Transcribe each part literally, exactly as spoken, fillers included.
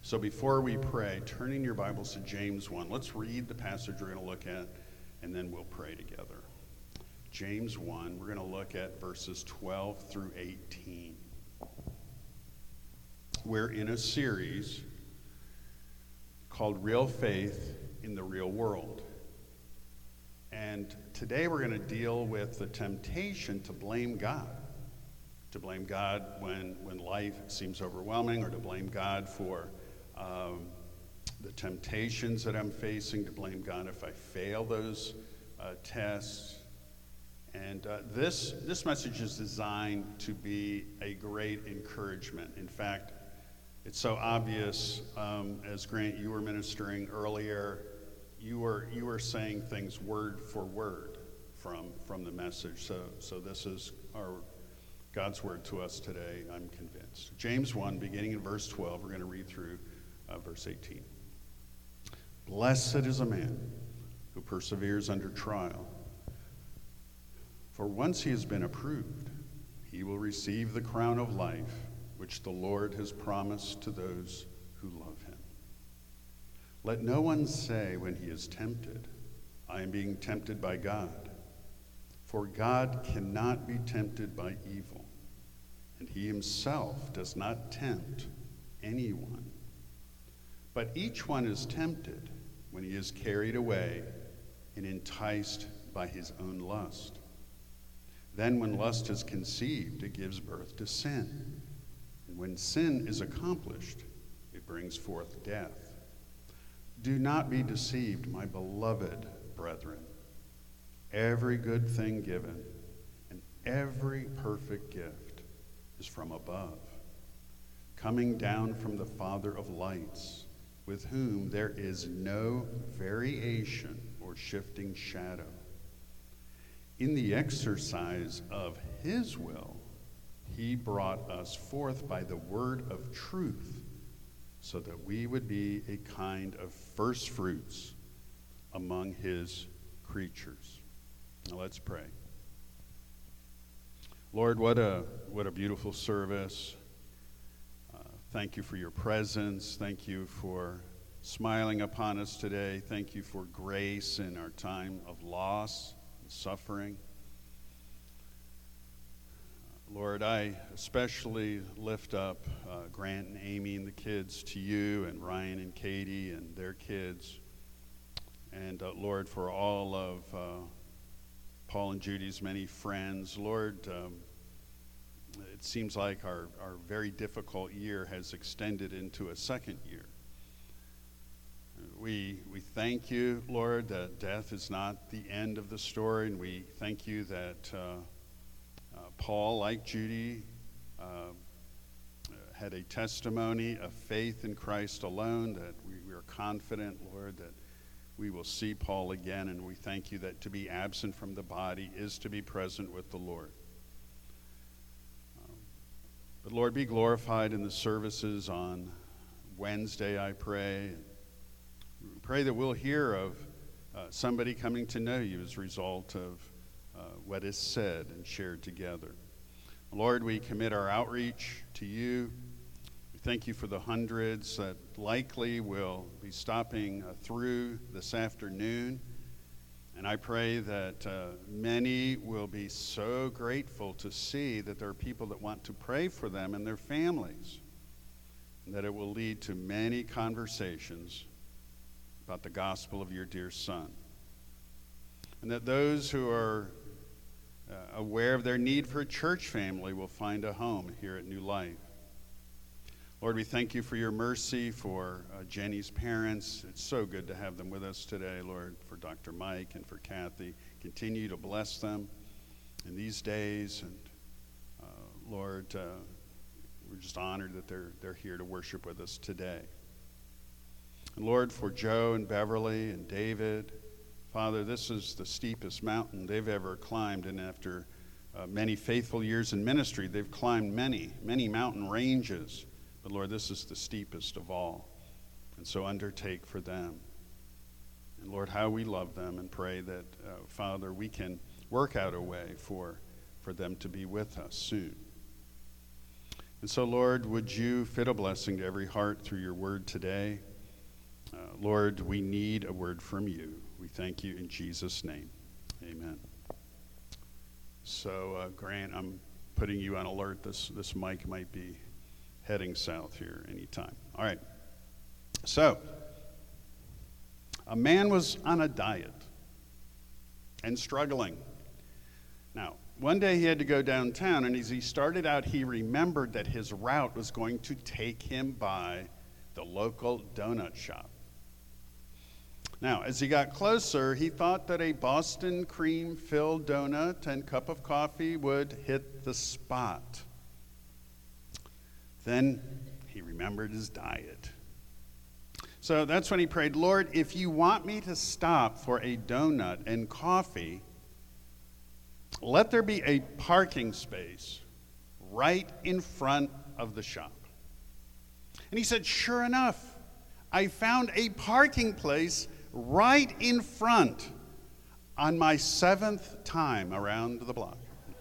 So before we pray, turn in your Bibles to James one. Let's read the passage we're going to look at, and then we'll pray together. James one, we're going to look at verses twelve through eighteen. We're in a series called Real Faith in the Real World. And today we're going to deal with the temptation to blame God. To blame God when, when life seems overwhelming, or to blame God for um, the temptations that I'm facing, to blame God if I fail those uh, tests. And uh, this, this message is designed to be a great encouragement. In fact, it's so obvious, um, as Grant, you were ministering earlier, you were you were saying things word for word from from the message. So so this is our God's word to us today, I'm convinced. James one, beginning in verse twelve, we're going to read through uh, verse eighteen. Blessed is a man who perseveres under trial, for once he has been approved, he will receive the crown of life which the Lord has promised to those who love him. Let no one say when he is tempted, I am being tempted by God. For God cannot be tempted by evil, and he himself does not tempt anyone. But each one is tempted when he is carried away and enticed by his own lust. Then when lust is conceived, it gives birth to sin. And when sin is accomplished, it brings forth death. Do not be deceived, my beloved brethren. Every good thing given and every perfect gift is from above, coming down from the Father of lights, with whom there is no variation or shifting shadow. In the exercise of his will, he brought us forth by the word of truth, so that we would be a kind of first fruits among his creatures. Now let's pray. Lord, what a what a beautiful service. Uh, thank you for your presence. Thank you for smiling upon us today. Thank you for grace in our time of loss and suffering. Lord, I especially lift up uh, Grant and Amy and the kids to you, and Ryan and Katie and their kids. And uh, Lord, for all of uh, Paul and Judy's many friends, Lord, um, it seems like our, our very difficult year has extended into a second year. We, we thank you, Lord, that death is not the end of the story, and we thank you that uh, Uh, Paul, like Judy, uh, had a testimony of faith in Christ alone, that we, we are confident, Lord, that we will see Paul again, and we thank you that to be absent from the body is to be present with the Lord. Um, but Lord, be glorified in the services on Wednesday, I pray. We pray that we'll hear of uh, somebody coming to know you as a result of Uh, what is said and shared together. Lord, we commit our outreach to you. We thank you for the hundreds that likely will be stopping uh, through this afternoon. And I pray that uh, many will be so grateful to see that there are people that want to pray for them and their families, and that it will lead to many conversations about the gospel of your dear Son. And that those who are uh, aware of their need for a church family will find a home here at New Life. Lord, we thank you for your mercy for uh, Jenny's parents. It's so good to have them with us today, Lord, for Doctor Mike and for Kathy. Continue to bless them in these days. And uh, Lord, uh, we're just honored that they're, they're here to worship with us today. And Lord, for Joe and Beverly and David, Father, this is the steepest mountain they've ever climbed, and after uh, many faithful years in ministry, they've climbed many, many mountain ranges. But Lord, this is the steepest of all, and so undertake for them. And Lord, how we love them, and pray that, uh, Father, we can work out a way for, for them to be with us soon. And so, Lord, would you fit a blessing to every heart through your word today? Uh, Lord, we need a word from you. We thank you in Jesus' name. Amen. So, uh, Grant, I'm putting you on alert. This, this mic might be heading south here anytime. All right. So, a man was on a diet and struggling. Now, one day he had to go downtown, and as he started out, he remembered that his route was going to take him by the local donut shop. Now, as he got closer, he thought that a Boston cream-filled donut and cup of coffee would hit the spot. Then he remembered his diet. So that's when he prayed, Lord, if you want me to stop for a donut and coffee, let there be a parking space right in front of the shop. And he said, sure enough, I found a parking place right in front on my seventh time around the block.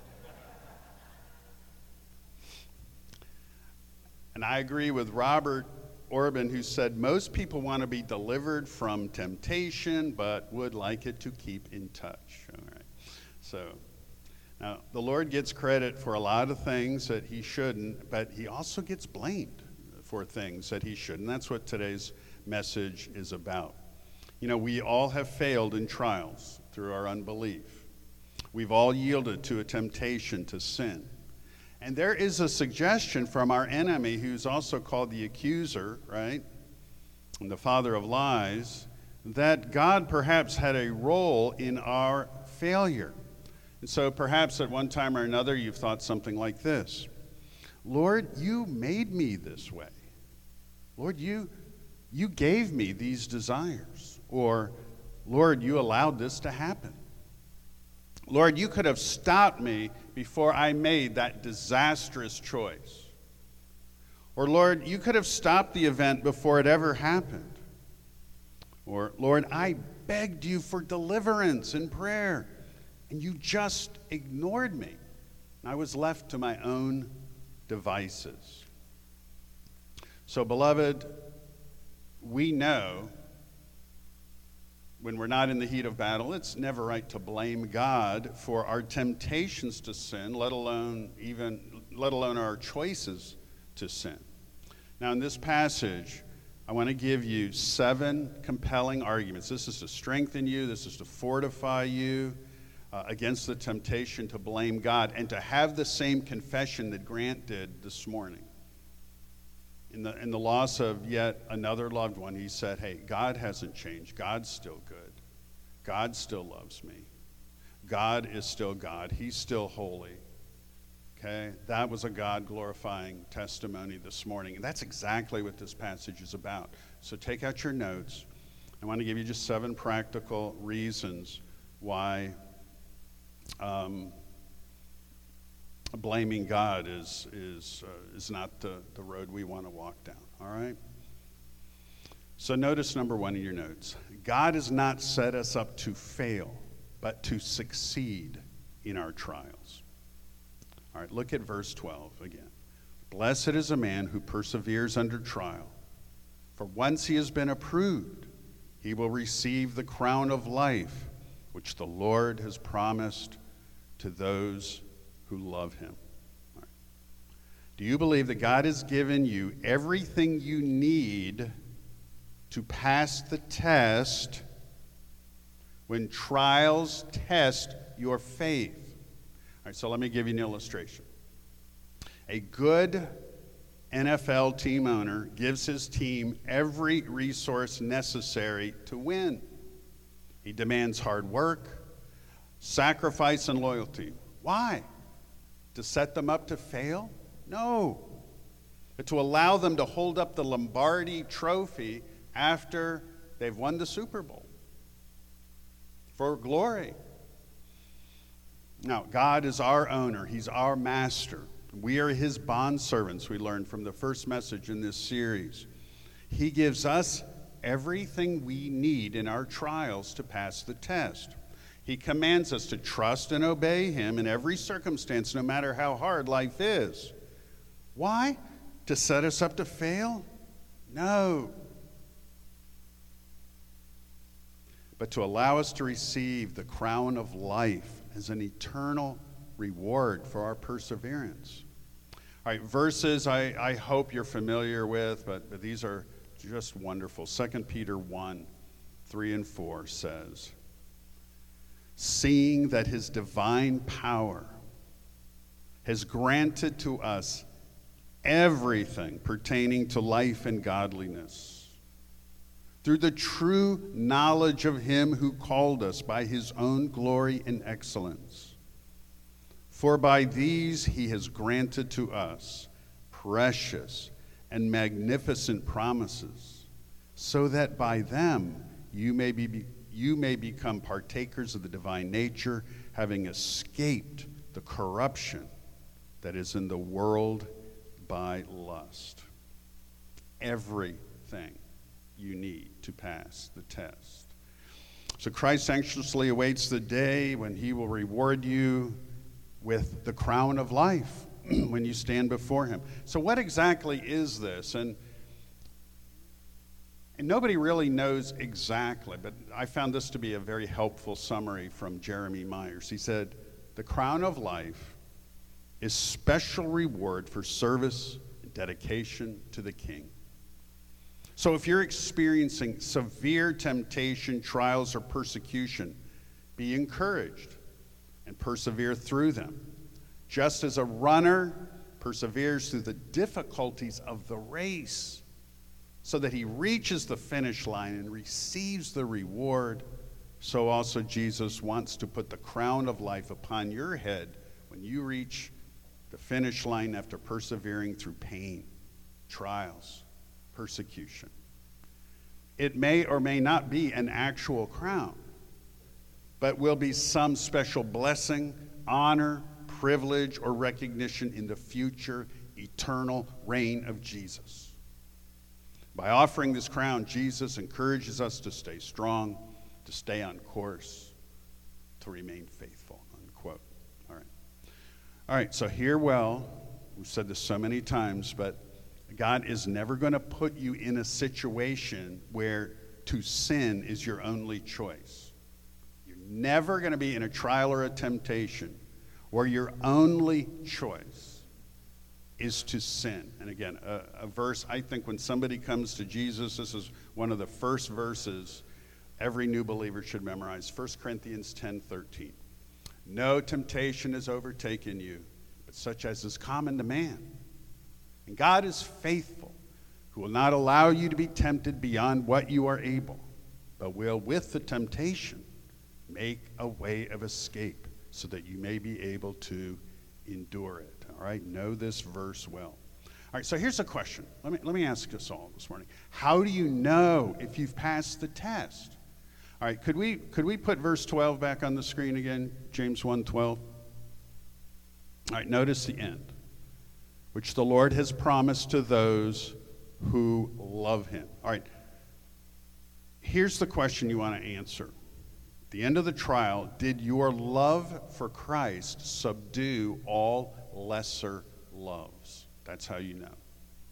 And I agree with Robert Orban, who said most people want to be delivered from temptation, but would like it to keep in touch. All right. So, now, the Lord gets credit for a lot of things that he shouldn't, but he also gets blamed for things that he shouldn't. That's what today's message is about. You know, we all have failed in trials through our unbelief. We've all yielded to a temptation to sin. And there is a suggestion from our enemy, who's also called the accuser, right, and the father of lies, that God perhaps had a role in our failure. And so perhaps at one time or another you've thought something like this: Lord, you made me this way. Lord, you, you gave me these desires. Or, Lord, you allowed this to happen. Lord, you could have stopped me before I made that disastrous choice. Or, Lord, you could have stopped the event before it ever happened. Or, Lord, I begged you for deliverance in prayer, and you just ignored me. I was left to my own devices. So, beloved, we know when we're not in the heat of battle, it's never right to blame God for our temptations to sin, let alone even let alone our choices to sin. Now, in this passage, I want to give you seven compelling arguments. This is to strengthen you, this is to fortify you uh, against the temptation to blame God, and to have the same confession that Grant did this morning. In the, in the loss of yet another loved one, he said, hey, God hasn't changed. God's still good. God still loves me. God is still God. He's still holy. Okay? That was a God-glorifying testimony this morning. And that's exactly what this passage is about. So take out your notes. I want to give you just seven practical reasons why um, blaming God is is uh, is not the, the road we want to walk down, all right? So notice number one in your notes. God has not set us up to fail, but to succeed in our trials. All right, look at verse twelve again. Blessed is a man who perseveres under trial, for once he has been approved, he will receive the crown of life, which the Lord has promised to those who love him. All right. Do you believe that God has given you everything you need to pass the test when trials test your faith? All right, so let me give you an illustration. A good N F L team owner gives his team every resource necessary to win. He demands hard work, sacrifice, and loyalty. Why? To set them up to fail? No. But to allow them to hold up the Lombardi trophy after they've won the Super Bowl for glory. Now, God is our owner. He's our master. We are his bondservants, we learned from the first message in this series. He gives us everything we need in our trials to pass the test. He commands us to trust and obey him in every circumstance, no matter how hard life is. Why? To set us up to fail? No. But to allow us to receive the crown of life as an eternal reward for our perseverance. All right, verses I, I hope you're familiar with, but, but these are just wonderful. Second Peter one, three and four says, seeing that his divine power has granted to us everything pertaining to life and godliness, through the true knowledge of him who called us by his own glory and excellence. For by these he has granted to us precious and magnificent promises, so that by them you may be you may become partakers of the divine nature, having escaped the corruption that is in the world by lust. Everything you need to pass the test. So Christ anxiously awaits the day when he will reward you with the crown of life when you stand before him. So what exactly is this? And, and nobody really knows exactly, but I found this to be a very helpful summary from Jeremy Myers. He said, the crown of life is special reward for service and dedication to the King. So if you're experiencing severe temptation, trials, or persecution, be encouraged and persevere through them, just as a runner perseveres through the difficulties of the race so that he reaches the finish line and receives the reward, so also Jesus wants to put the crown of life upon your head when you reach the finish line after persevering through pain, trials, persecution. It may or may not be an actual crown, but will be some special blessing, honor, privilege, or recognition in the future eternal reign of Jesus. By offering this crown, Jesus encourages us to stay strong, to stay on course, to remain faithful, unquote. All right. All right, so hear well. We've said this so many times, but God is never going to put you in a situation where to sin is your only choice. Never going to be in a trial or a temptation where your only choice is to sin. And again, a, a verse, I think when somebody comes to Jesus, this is one of the first verses every new believer should memorize. First Corinthians ten thirteen. No temptation has overtaken you, but such as is common to man. And God is faithful, who will not allow you to be tempted beyond what you are able, but will with the temptation make a way of escape so that you may be able to endure it. All right, know this verse well. All right, so here's a question. Let me, let me ask us all this morning. How do you know if you've passed the test? All right, could we, could we put verse twelve back on the screen again? James one twelve. All right, notice the end. Which the Lord has promised to those who love him. All right, here's the question you want to answer. At the end of the trial, did your love for Christ subdue all lesser loves? That's how you know.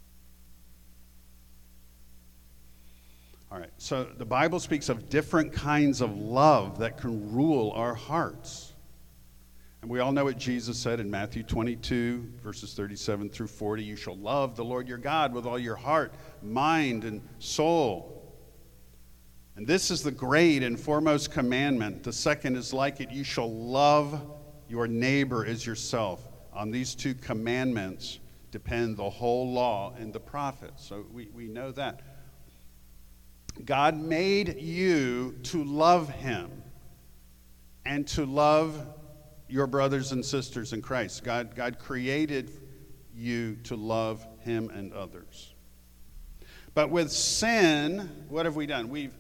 All right, so the Bible speaks of different kinds of love that can rule our hearts. And we all know what Jesus said in Matthew twenty-two, verses thirty-seven through forty. You shall love the Lord your God with all your heart, mind, and soul. And this is the great and foremost commandment. The second is like it. You shall love your neighbor as yourself. On these two commandments depend the whole law and the prophets. So we, we know that. God made you to love him and to love your brothers and sisters in Christ. God, God created you to love him and others. But with sin, what have we done? We've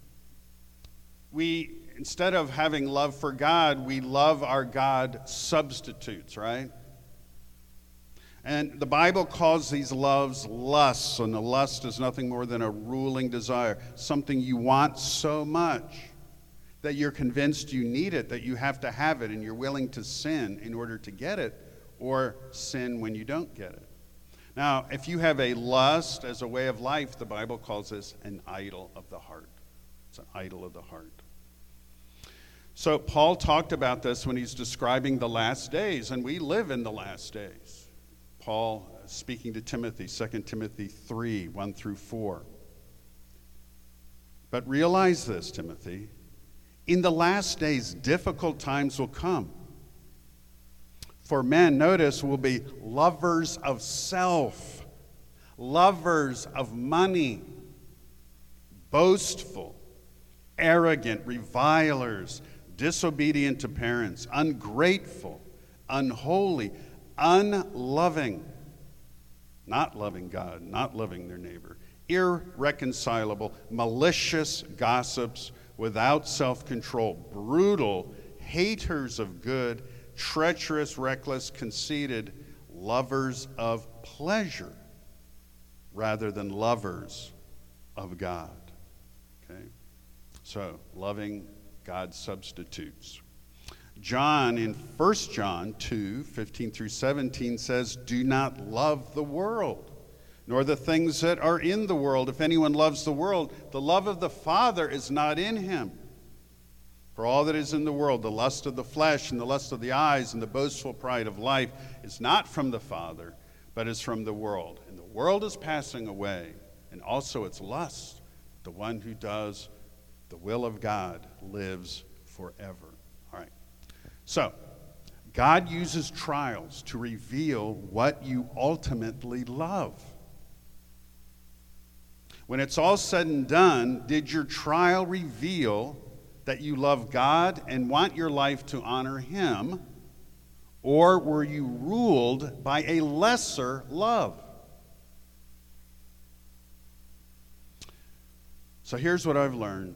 We, instead of having love for God, we love our God substitutes, right? And the Bible calls these loves lusts, and the lust is nothing more than a ruling desire, something you want so much that you're convinced you need it, that you have to have it, and you're willing to sin in order to get it, or sin when you don't get it. Now, if you have a lust as a way of life, the Bible calls this an idol of the heart. It's an idol of the heart. So Paul talked about this when he's describing the last days, and we live in the last days. Paul speaking to Timothy, Second Timothy three, one through four. But realize this, Timothy, in the last days, difficult times will come. For men, notice, will be lovers of self, lovers of money, boastful, arrogant, revilers, disobedient to parents, ungrateful, unholy, unloving, not loving God, not loving their neighbor, irreconcilable, malicious gossips, without self-control, brutal, haters of good, treacherous, reckless, conceited, lovers of pleasure rather than lovers of God. Okay? So, loving God's substitutes. John in First John two, fifteen through seventeen says, "Do not love the world, nor the things that are in the world. If anyone loves the world, the love of the Father is not in him. For all that is in the world, the lust of the flesh and the lust of the eyes and the boastful pride of life is not from the Father, but is from the world. And the world is passing away, and also its lust. The one who does the will of God lives forever." All right. So, God uses trials to reveal what you ultimately love. When it's all said and done, did your trial reveal that you love God and want your life to honor Him, or were you ruled by a lesser love? So here's what I've learned.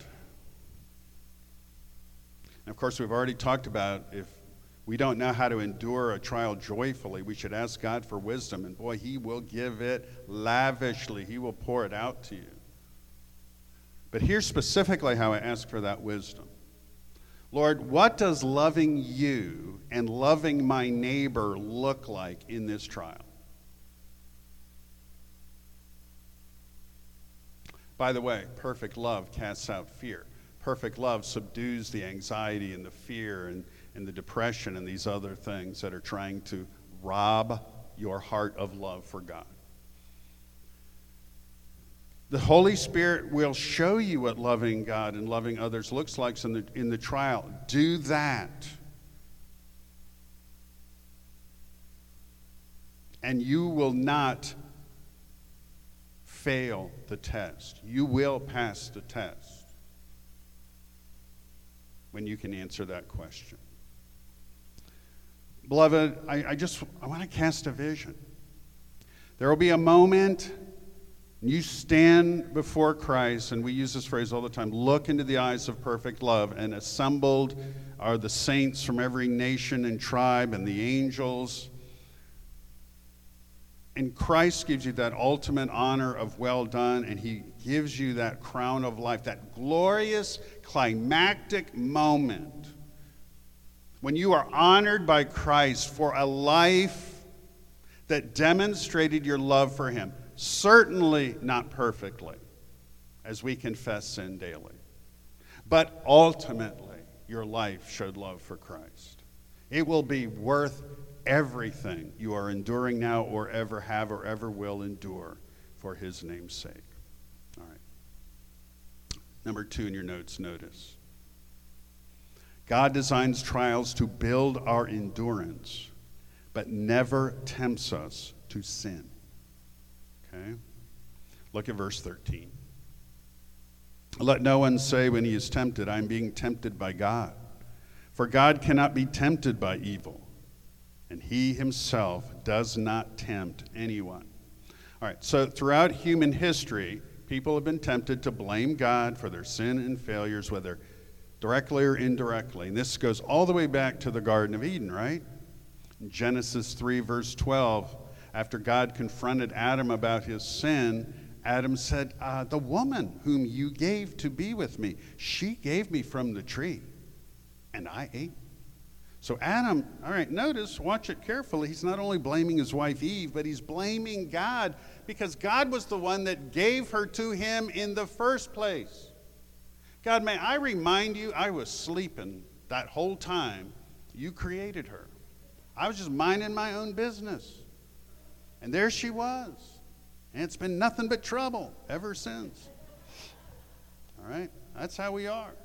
And of course, we've already talked about if we don't know how to endure a trial joyfully, we should ask God for wisdom. And boy, He will give it lavishly. He will pour it out to you. But here's specifically how I ask for that wisdom. Lord, what does loving you and loving my neighbor look like in this trial? By the way, perfect love casts out fear. Perfect love subdues the anxiety and the fear and, and the depression and these other things that are trying to rob your heart of love for God. The Holy Spirit will show you what loving God and loving others looks like in the, in the trial. Do that. And you will not fail the test. You will pass the test when you can answer that question. Beloved, I, I just I want to cast a vision. There will be a moment you stand before Christ, and we use this phrase all the time, look into the eyes of perfect love, and assembled are the saints from every nation and tribe and the angels. And Christ gives you that ultimate honor of well done, and He gives you that crown of life, that glorious climactic moment when you are honored by Christ for a life that demonstrated your love for Him. Certainly not perfectly, as we confess sin daily. But ultimately, your life showed love for Christ. It will be worth everything you are enduring now or ever have or ever will endure for His name's sake. All right. Number two in your notes, notice. God designs trials to build our endurance, but never tempts us to sin. Okay? Look at verse thirteen. Let no one say when he is tempted, I am being tempted by God. For God cannot be tempted by evil, and He Himself does not tempt anyone. All right, so throughout human history, people have been tempted to blame God for their sin and failures, whether directly or indirectly. And this goes all the way back to the Garden of Eden, right? In Genesis three, verse twelve, after God confronted Adam about his sin, Adam said, uh, the woman whom you gave to be with me, she gave me from the tree, and I ate. So Adam, all right, notice, watch it carefully. He's not only blaming his wife Eve, but he's blaming God because God was the one that gave her to him in the first place. God, may I remind you, I was sleeping that whole time you created her. I was just minding my own business. And there she was. And it's been nothing but trouble ever since. All right? That's how we are.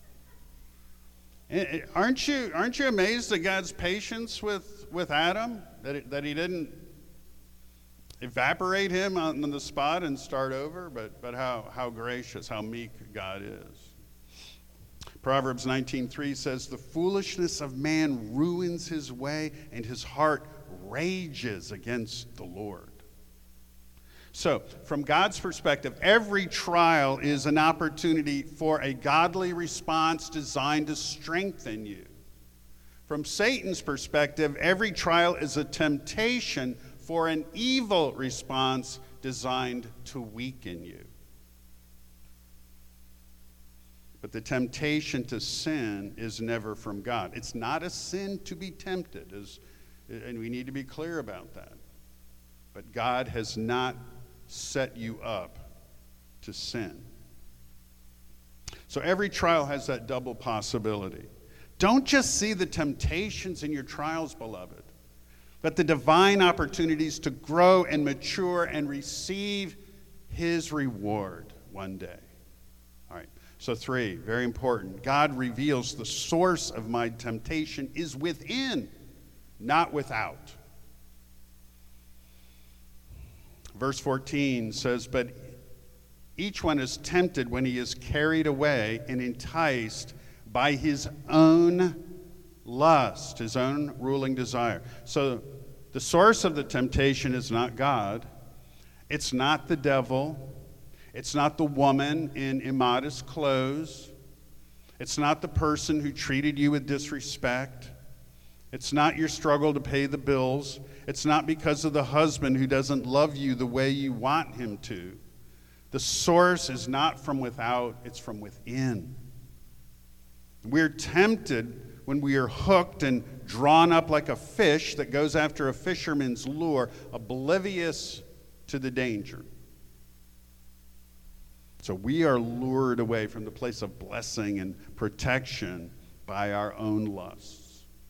And aren't you, aren't you amazed at God's patience with, with Adam? That, it, that he didn't evaporate him on the spot and start over, but, but how, how gracious, how meek God is. Proverbs nineteen three says, the foolishness of man ruins his way, and his heart rages against the Lord. So, from God's perspective, every trial is an opportunity for a godly response designed to strengthen you. From Satan's perspective, every trial is a temptation for an evil response designed to weaken you. But the temptation to sin is never from God. It's not a sin to be tempted, as, and we need to be clear about that. But God has not set you up to sin. So every trial has that double possibility. Don't just see the temptations in your trials, beloved, but the divine opportunities to grow and mature and receive his reward one day. All right, so three, very important. God reveals the source of my temptation is within, not without. Verse fourteen says, but each one is tempted when he is carried away and enticed by his own lust, his own ruling desire. So the source of the temptation is not God. It's not the devil. It's not the woman in immodest clothes. It's not the person who treated you with disrespect. It's not your struggle to pay the bills. It's not because of the husband who doesn't love you the way you want him to. The source is not from without, it's from within. We're tempted when we are hooked and drawn up like a fish that goes after a fisherman's lure, oblivious to the danger. So we are lured away from the place of blessing and protection by our own lusts.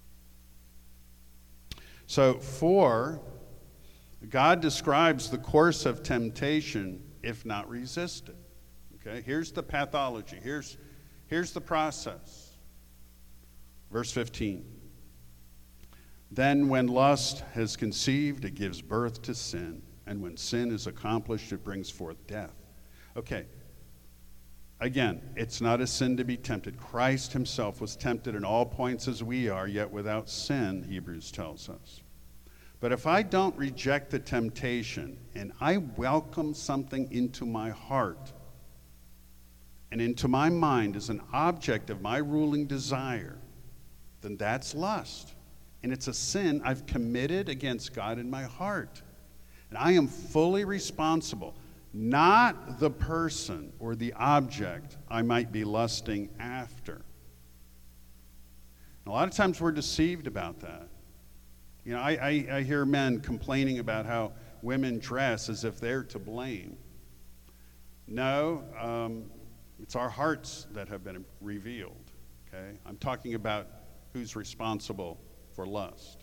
So, four, God describes the course of temptation if not resisted. Okay, here's the pathology. Here's, here's the process. Verse fifteen. Then when lust has conceived, it gives birth to sin. And when sin is accomplished, it brings forth death. Okay, again, it's not a sin to be tempted. Christ himself was tempted in all points as we are, yet without sin, Hebrews tells us. But if I don't reject the temptation and I welcome something into my heart and into my mind as an object of my ruling desire, then that's lust. And it's a sin I've committed against God in my heart. And I am fully responsible, not the person or the object I might be lusting after. And a lot of times we're deceived about that. You know, I, I, I hear men complaining about how women dress as if they're to blame. No, um, it's our hearts that have been revealed, okay? I'm talking about who's responsible for lust.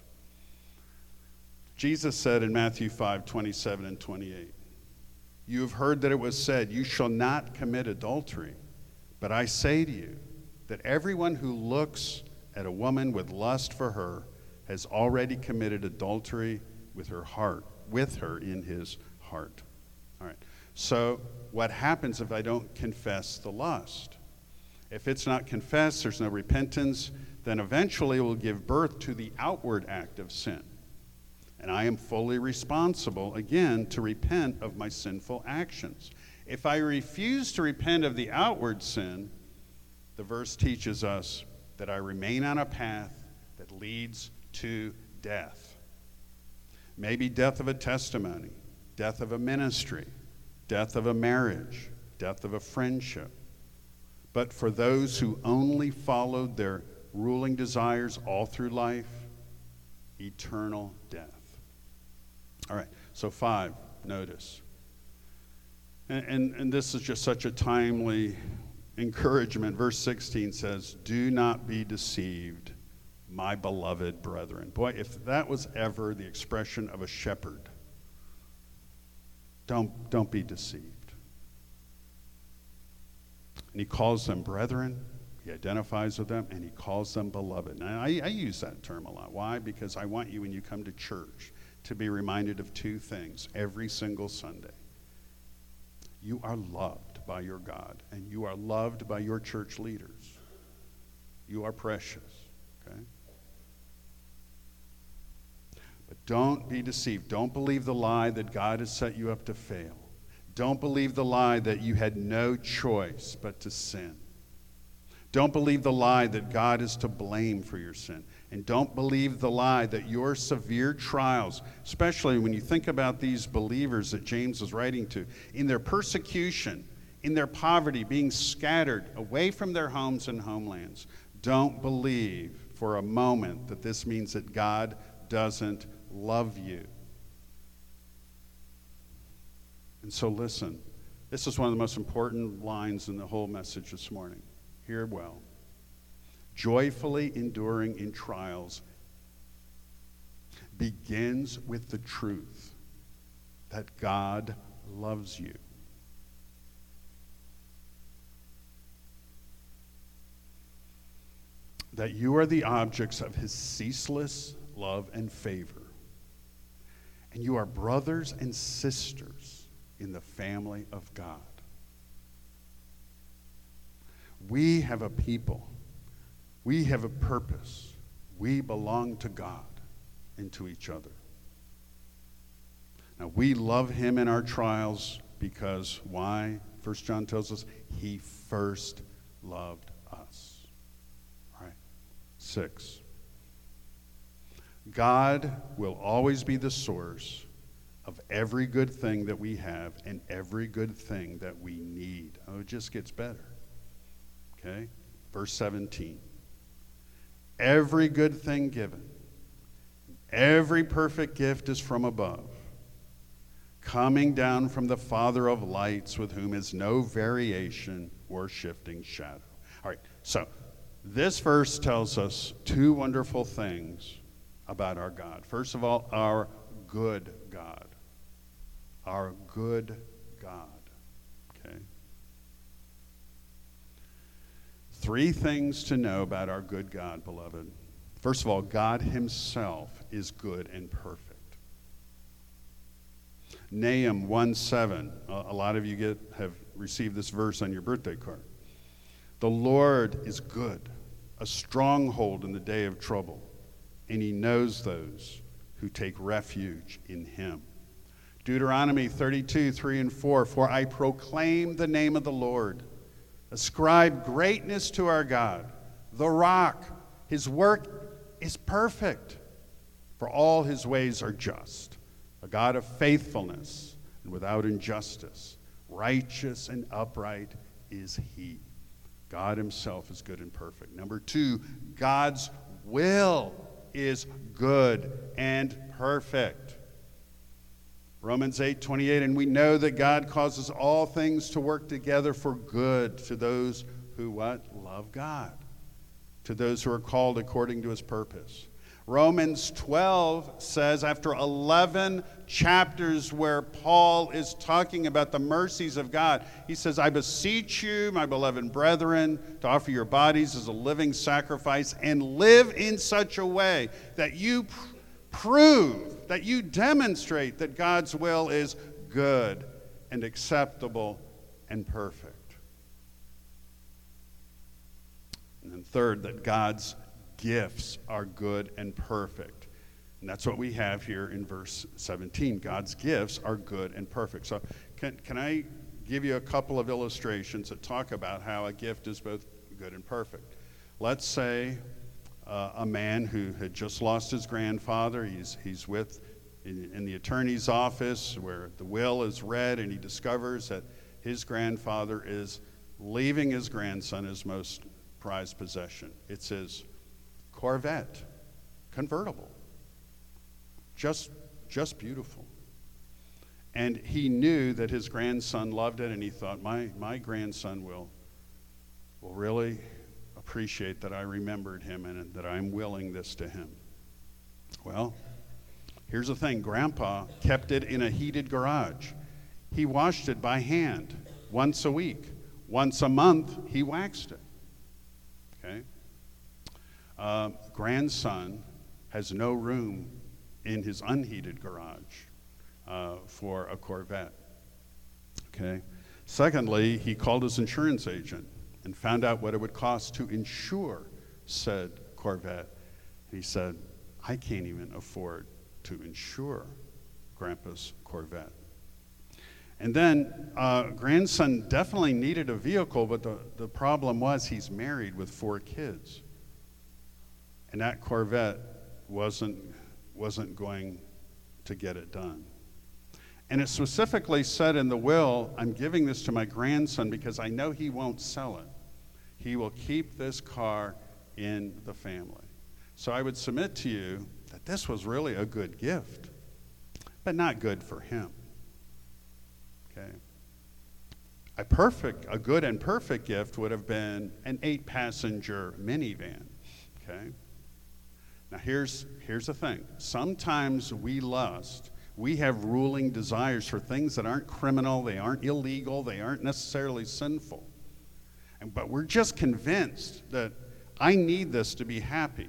Jesus said in Matthew five, twenty-seven and twenty-eight, you have heard that it was said, you shall not commit adultery. But I say to you that everyone who looks at a woman with lust for her has already committed adultery with her heart, with her in his heart. All right. So what happens if I don't confess the lust? If it's not confessed, there's no repentance, then eventually it will give birth to the outward act of sin. And I am fully responsible, again, to repent of my sinful actions. If I refuse to repent of the outward sin, the verse teaches us that I remain on a path that leads to death. Maybe death of a testimony, death of a ministry, death of a marriage, death of a friendship. But for those who only followed their ruling desires all through life, eternal death. All right, so five, notice. And, and, and this is just such a timely encouragement. Verse sixteen says, do not be deceived, my beloved brethren. Boy, if that was ever the expression of a shepherd, don't, don't be deceived. And he calls them brethren, he identifies with them, and he calls them beloved. Now, I, I use that term a lot. Why? Because I want you, when you come to church, to be reminded of two things every single Sunday. You are loved by your God, and you are loved by your church leaders. You are precious, okay? But don't be deceived. Don't believe the lie that God has set you up to fail. Don't believe the lie that you had no choice but to sin. Don't believe the lie that God is to blame for your sin. And don't believe the lie that your severe trials, especially when you think about these believers that James was writing to, in their persecution, in their poverty, being scattered away from their homes and homelands, don't believe for a moment that this means that God doesn't love you. And so listen, this is one of the most important lines in the whole message this morning. Hear well. Joyfully enduring in trials begins with the truth that God loves you. That you are the objects of his ceaseless love and favor. And you are brothers and sisters in the family of God. We have a people. We have a purpose. We belong to God and to each other. Now, we love him in our trials because why? First John tells us he first loved us. All right. Six. God will always be the source of every good thing that we have and every good thing that we need. Oh, it just gets better. Okay? Verse seventeen. Every good thing given, every perfect gift is from above, coming down from the Father of lights, with whom is no variation or shifting shadow. All right, so this verse tells us two wonderful things about our God. First of all, our good God. Our good God. Okay? Three things to know about our good God, beloved. First of all, God himself is good and perfect. Nahum one seven, a lot of you get have received this verse on your birthday card. The Lord is good, a stronghold in the day of trouble, and he knows those who take refuge in him. Deuteronomy thirty-two, three and four, for I proclaim the name of the Lord. Ascribe greatness to our God, the rock. His work is perfect, for all his ways are just. A God of faithfulness and without injustice. Righteous and upright is he. God himself is good and perfect. Number two, God's will is good and perfect. Romans eight twenty-eight, and we know that God causes all things to work together for good to those who what? Love God. To those who are called according to his purpose. Romans twelve says, after eleven chapters where Paul is talking about the mercies of God, he says, I beseech you, my beloved brethren, to offer your bodies as a living sacrifice and live in such a way that you pr- prove, that you demonstrate that God's will is good and acceptable and perfect. And then third, that God's gifts are good and perfect. And that's what we have here in verse seventeen. God's gifts are good and perfect. So can, can I give you a couple of illustrations that talk about how a gift is both good and perfect? Let's say uh, a man who had just lost his grandfather. He's, he's with in, in the attorney's office where the will is read, and he discovers that his grandfather is leaving his grandson his most prized possession. It's his Corvette, convertible. Just, just beautiful. And he knew that his grandson loved it, and he thought, my, my grandson will, will really appreciate that I remembered him and that I'm willing this to him. Well, here's the thing. Grandpa kept it in a heated garage. He washed it by hand once a week. Once a month, he waxed it. Okay? Uh, grandson has no room in his unheated garage uh, for a Corvette. Okay? Secondly, he called his insurance agent and found out what it would cost to insure said Corvette. He said, I can't even afford to insure Grandpa's Corvette. And then uh, grandson definitely needed a vehicle, but the, the problem was he's married with four kids. And that Corvette wasn't, wasn't going to get it done. And it specifically said in the will, I'm giving this to my grandson because I know he won't sell it. He will keep this car in the family. So I would submit to you that this was really a good gift, but not good for him. Okay. A perfect, a good and perfect gift would have been an eight-passenger minivan. Okay. Now here's here's the thing. Sometimes we lust. We have ruling desires for things that aren't criminal, they aren't illegal, they aren't necessarily sinful. And, but we're just convinced that I need this to be happy.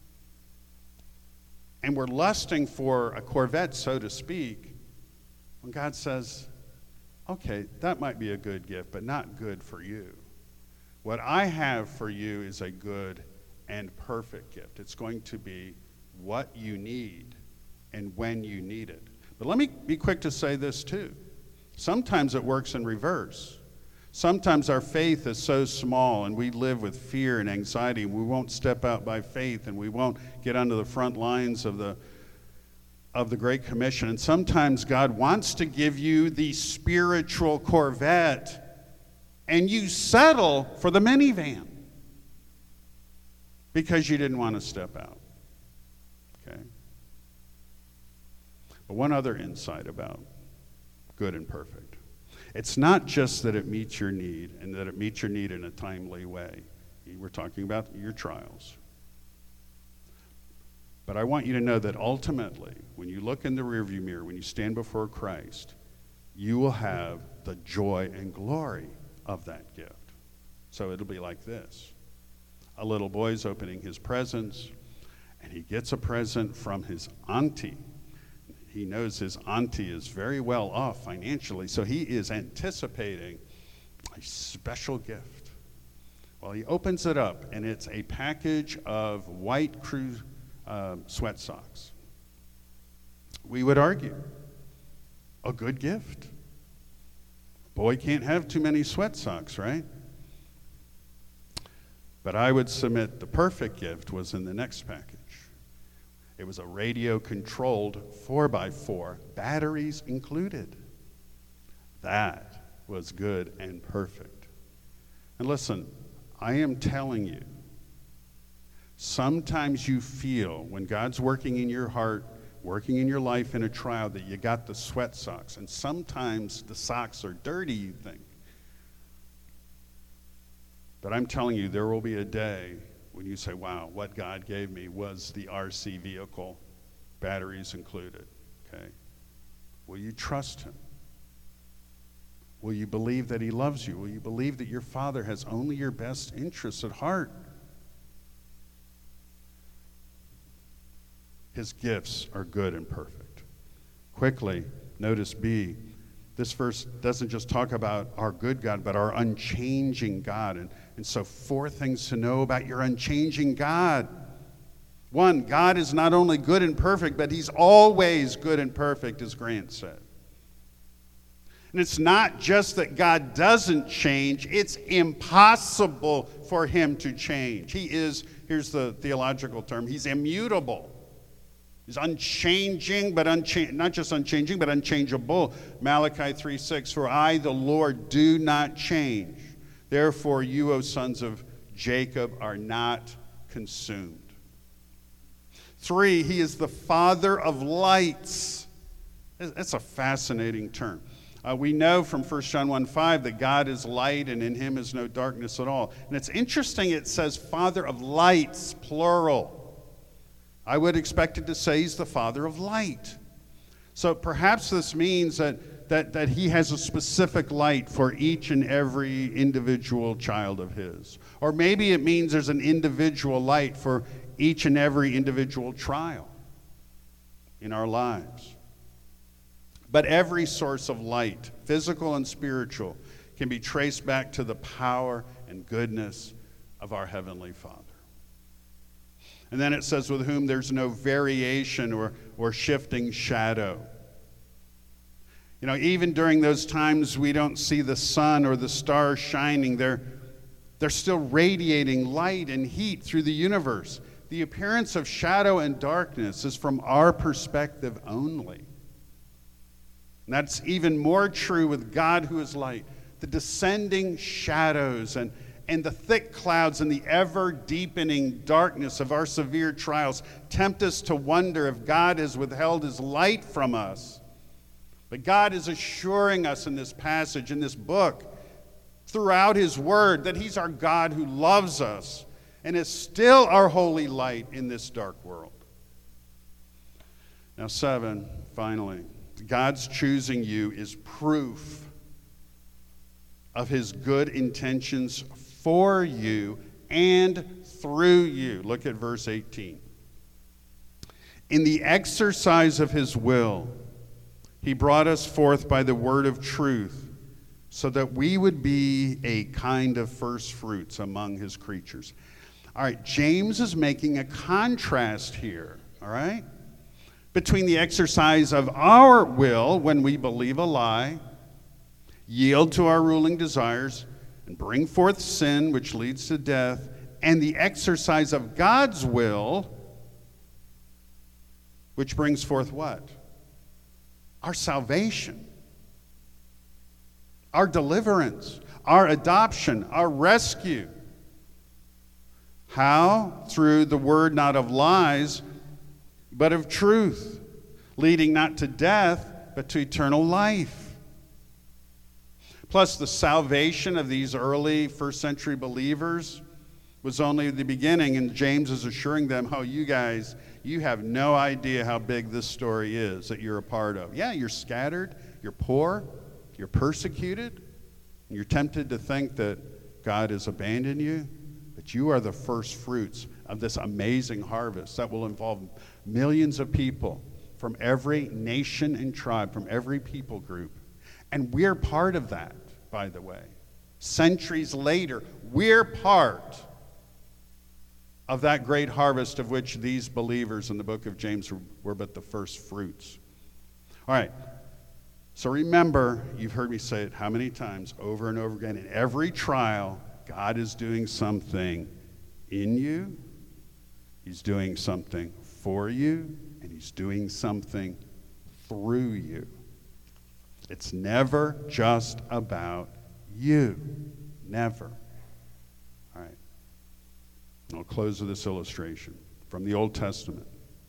And we're lusting for a Corvette, so to speak, when God says, okay, that might be a good gift, but not good for you. What I have for you is a good and perfect gift. It's going to be what you need and when you need it. But let me be quick to say this too. Sometimes it works in reverse. Sometimes our faith is so small and we live with fear and anxiety and we won't step out by faith and we won't get onto the front lines of the of the Great Commission. And sometimes God wants to give you the spiritual Corvette and you settle for the minivan because you didn't want to step out. Okay? But one other insight about good and perfect. It's not just that it meets your need and that it meets your need in a timely way. We're talking about your trials. But I want you to know that ultimately, when you look in the rearview mirror, when you stand before Christ, you will have the joy and glory of that gift. So it'll be like this. A little boy's opening his presents, and he gets a present from his auntie. He knows his auntie is very well off financially, so he is anticipating a special gift. Well, he opens it up, and it's a package of white crew uh, sweat socks. We would argue, a good gift. Boy can't have too many sweat socks, right? But I would submit the perfect gift was in the next package. It was a radio-controlled four by four, batteries included. That was good and perfect. And listen, I am telling you, sometimes you feel when God's working in your heart, working in your life in a trial, that you got the sweat socks. And sometimes the socks are dirty, you think. But I'm telling you, there will be a day when you say, wow, what God gave me was the R C vehicle, batteries included, okay? Will you trust him? Will you believe that he loves you? Will you believe that your Father has only your best interests at heart? His gifts are good and perfect. Quickly, notice B. This verse doesn't just talk about our good God, but our unchanging God. And, and so four things to know about your unchanging God. One, God is not only good and perfect, but he's always good and perfect, as Grant said. And it's not just that God doesn't change, it's impossible for him to change. He is, here's the theological term, he's immutable. He's unchanging, but uncha- not just unchanging, but unchangeable. Malachi three six, for I, the Lord, do not change. Therefore, you, O sons of Jacob, are not consumed. Three, he is the Father of lights. That's a fascinating term. Uh, we know from First John one five that God is light and in him is no darkness at all. And it's interesting, it says Father of lights, plural. I would expect it to say he's the Father of light. So perhaps this means that, that, that he has a specific light for each and every individual child of his. Or maybe it means there's an individual light for each and every individual trial in our lives. But every source of light, physical and spiritual, can be traced back to the power and goodness of our Heavenly Father. And then it says, with whom there's no variation or, or shifting shadow. You know, even during those times we don't see the sun or the stars shining, they're, they're still radiating light and heat through the universe. The appearance of shadow and darkness is from our perspective only. And that's even more true with God who is light. The descending shadows and, and the thick clouds and the ever-deepening darkness of our severe trials tempt us to wonder if God has withheld his light from us. But God is assuring us in this passage, in this book, throughout his word, that he's our God who loves us and is still our holy light in this dark world. Now, seven, finally. God's choosing you is proof of his good intentions for you and through you. Look at verse eighteen. In the exercise of his will, he brought us forth by the word of truth, so that we would be a kind of first fruits among his creatures. All right, James is making a contrast here, all right? Between the exercise of our will when we believe a lie, yield to our ruling desires, and bring forth sin which leads to death, and the exercise of God's will, which brings forth what? Our salvation, our deliverance, our adoption, our rescue. How? Through the word not of lies, but of truth, leading not to death, but to eternal life. Plus, the salvation of these early first century believers was only the beginning, and James is assuring them, oh, you guys, you have no idea how big this story is that you're a part of. Yeah, you're scattered, you're poor, you're persecuted, and you're tempted to think that God has abandoned you, but you are the first fruits of this amazing harvest that will involve millions of people from every nation and tribe, from every people group. And we're part of that, by the way. Centuries later, we're part of that great harvest of which these believers in the book of James were, were but the first fruits. All right, so remember, you've heard me say it how many times, over and over again, in every trial, God is doing something in you, he's doing something for you, and he's doing something through you. It's never just about you. Never. All right. I'll close with this illustration from the Old Testament.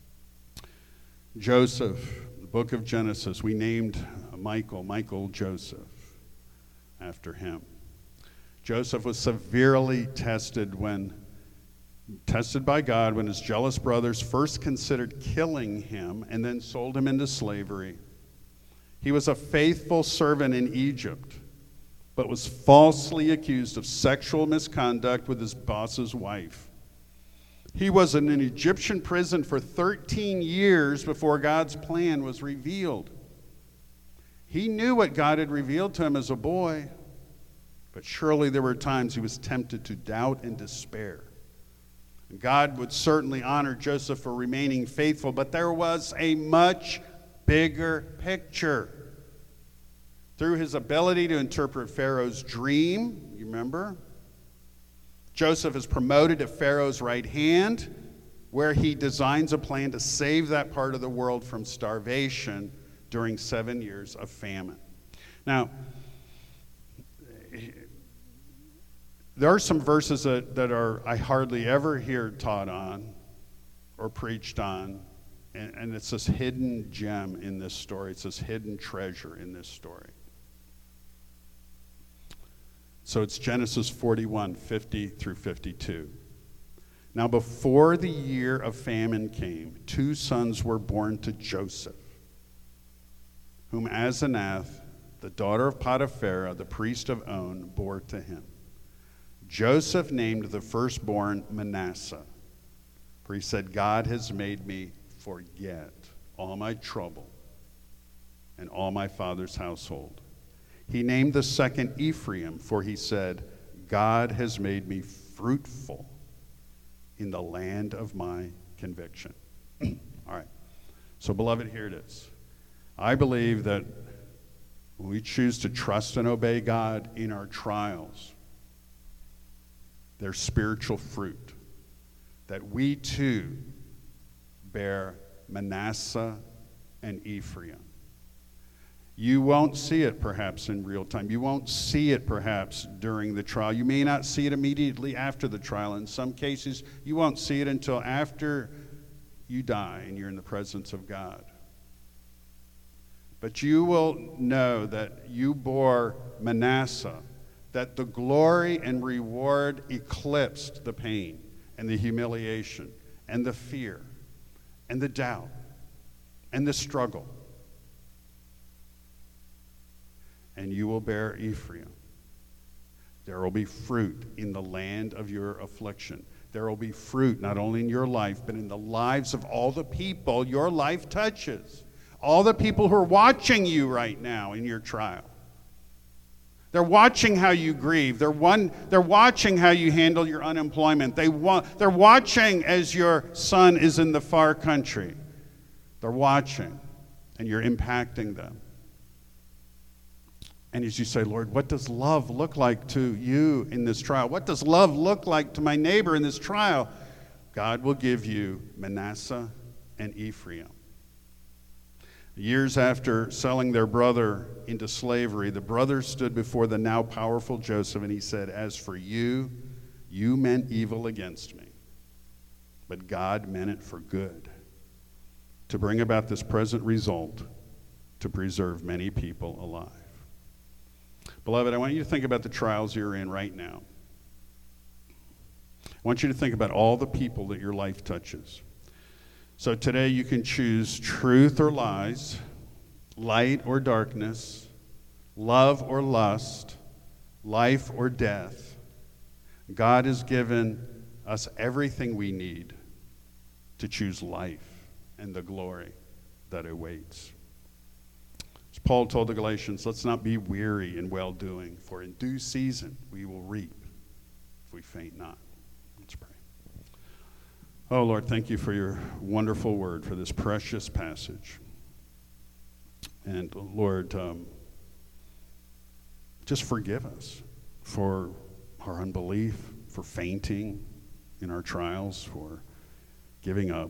Joseph, the book of Genesis, we named Michael, Michael Joseph, after him. Joseph was severely tested when, tested by God when his jealous brothers first considered killing him and then sold him into slavery. He was a faithful servant in Egypt, but was falsely accused of sexual misconduct with his boss's wife. He was in an Egyptian prison for thirteen years before God's plan was revealed. He knew what God had revealed to him as a boy, but surely there were times he was tempted to doubt and despair. And God would certainly honor Joseph for remaining faithful, but there was a much bigger picture. Through his ability to interpret Pharaoh's dream, you remember? Joseph is promoted to Pharaoh's right hand, where he designs a plan to save that part of the world from starvation during seven years of famine. Now, there are some verses that, that are I hardly ever hear taught on, or or preached on. And, and it's this hidden gem in this story. It's this hidden treasure in this story. So it's Genesis forty-one, fifty through fifty-two. Now before the year of famine came, two sons were born to Joseph, whom Asenath, the daughter of Potipharah, the priest of On, bore to him. Joseph named the firstborn Manasseh, for he said, God has made me forget all my trouble and all my father's household. He named the second Ephraim, for he said, God has made me fruitful in the land of my conviction. All right. So, beloved, here it is. I believe that when we choose to trust and obey God in our trials, there's spiritual fruit, that we too bear Manasseh and Ephraim. You won't see it perhaps in real time. You won't see it perhaps during the trial. You may not see it immediately after the trial. In some cases, you won't see it until after you die and you're in the presence of God. But you will know that you bore Manasseh, that the glory and reward eclipsed the pain and the humiliation and the fear and the doubt and the struggle. And you will bear Ephraim. There will be fruit in the land of your affliction. There will be fruit not only in your life, but in the lives of all the people your life touches. All the people who are watching you right now in your trial. They're watching how you grieve. They're, one, they're watching how you handle your unemployment. They wa- they're watching as your son is in the far country. They're watching, and you're impacting them. And as you say, Lord, what does love look like to you in this trial? What does love look like to my neighbor in this trial? God will give you Manasseh and Ephraim. Years after selling their brother into slavery, the brothers stood before the now powerful Joseph, and he said, as for you, you meant evil against me, but God meant it for good, to bring about this present result, to preserve many people alive. Beloved, I want you to think about the trials you're in right now. I want you to think about all the people that your life touches. So today you can choose truth or lies, light or darkness, love or lust, life or death. God has given us everything we need to choose life and the glory that awaits. As Paul told the Galatians, let's not be weary in well-doing, for in due season we will reap if we faint not. Let's pray. Oh, Lord, thank you for your wonderful word, for this precious passage. And, Lord, um, just forgive us for our unbelief, for fainting in our trials, for giving up.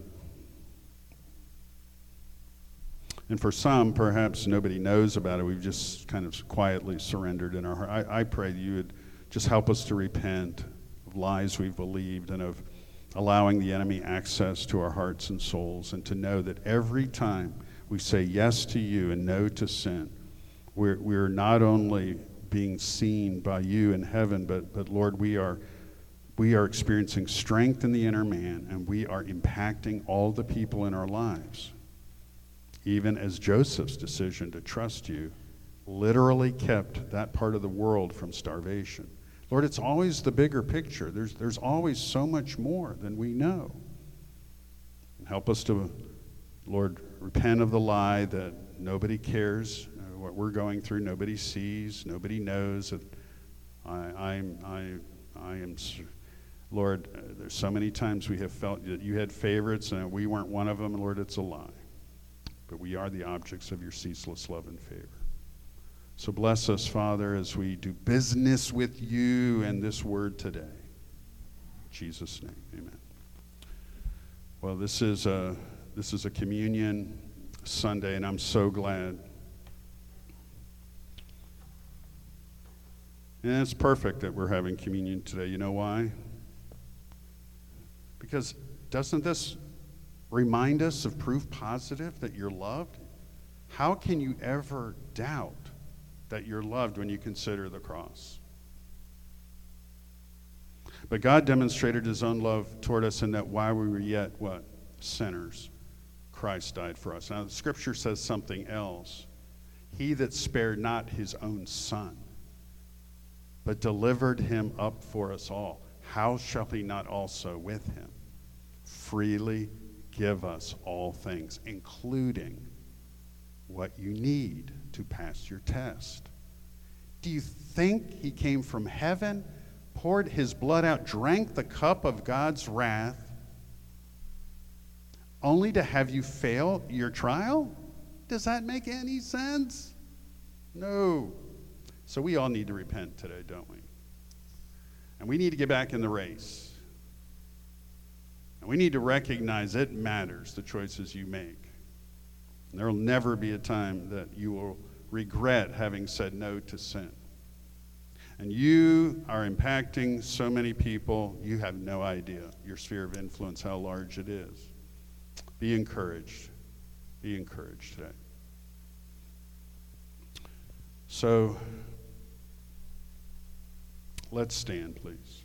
And for some, perhaps nobody knows about it. We've just kind of quietly surrendered in our heart. I, I pray that you would just help us to repent of lies we've believed and of allowing the enemy access to our hearts and souls, and to know that every time we say yes to you and no to sin, we're, we're not only being seen by you in heaven, but, but Lord, we are, we are experiencing strength in the inner man, and we are impacting all the people in our lives. Even as Joseph's decision to trust you literally kept that part of the world from starvation. Lord, it's always the bigger picture. There's, there's always so much more than we know. And help us to, Lord, repent of the lie that nobody cares uh, what we're going through. Nobody sees. Nobody knows. That I, I'm, I, I am, Lord, uh, there's so many times we have felt that you had favorites and we weren't one of them. Lord, it's a lie. But we are the objects of your ceaseless love and favor. So bless us, Father, as we do business with you and this word today. In Jesus' name, amen. Well, this is a, this is a communion Sunday, and I'm so glad. And it's perfect that we're having communion today. You know why? Because doesn't this remind us of proof positive that you're loved? How can you ever doubt that you're loved when you consider the cross? But God demonstrated his own love toward us in that while we were yet, what? Sinners, Christ died for us. Now, the scripture says something else. He that spared not his own son, but delivered him up for us all, how shall he not also with him freely give us all things, including what you need to pass your test? Do you think he came from heaven, poured his blood out, drank the cup of God's wrath, only to have you fail your trial? Does that make any sense? No. So we all need to repent today, don't we? And we need to get back in the race. And we need to recognize it matters, the choices you make. And there will never be a time that you will regret having said no to sin. And you are impacting so many people, you have no idea your sphere of influence, how large it is. Be encouraged. Be encouraged today. So, let's stand, please.